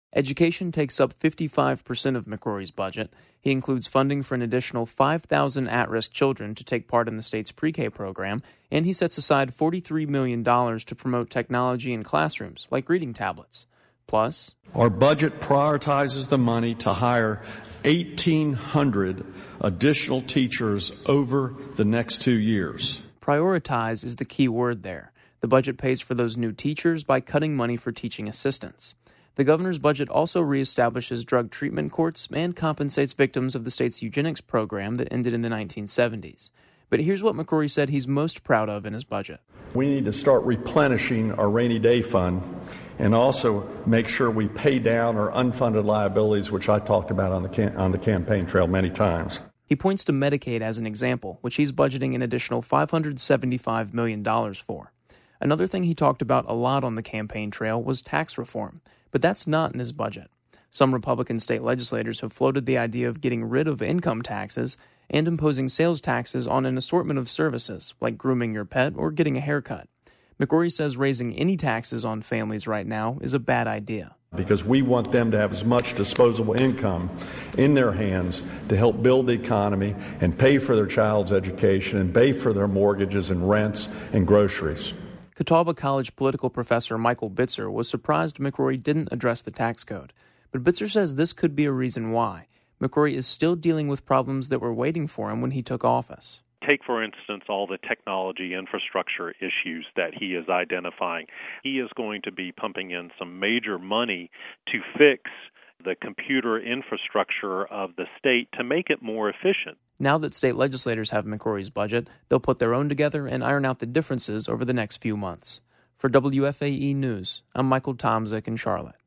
Education takes up 55% of McCrory's budget. He includes funding for an additional 5,000 at-risk children to take part in the state's pre-K program, and he sets aside $43 million to promote technology in classrooms, like reading tablets. Plus, our budget prioritizes the money to hire 1,800 additional teachers over the next 2 years. Prioritize is the key word there. The budget pays for those new teachers by cutting money for teaching assistants. The governor's budget also reestablishes drug treatment courts and compensates victims of the state's eugenics program that ended in the 1970s. But here's what McCrory said he's most proud of in his budget. We need to start replenishing our rainy day fund and also make sure we pay down our unfunded liabilities, which I talked about on the campaign trail many times. He points to Medicaid as an example, which he's budgeting an additional $575 million for. Another thing he talked about a lot on the campaign trail was tax reform, but that's not in his budget. Some Republican state legislators have floated the idea of getting rid of income taxes and imposing sales taxes on an assortment of services, like grooming your pet or getting a haircut. McCrory says raising any taxes on families right now is a bad idea. Because we want them to have as much disposable income in their hands to help build the economy and pay for their child's education and pay for their mortgages and rents and groceries. Catawba College political professor Michael Bitzer was surprised McCrory didn't address the tax code. But Bitzer says this could be a reason why. McCrory is still dealing with problems that were waiting for him when he took office. Take, for instance, all the technology infrastructure issues that he is identifying. He is going to be pumping in some major money to fix the computer infrastructure of the state to make it more efficient. Now that state legislators have McCrory's budget, they'll put their own together and iron out the differences over the next few months. For WFAE News, I'm Michael Tomzik in Charlotte.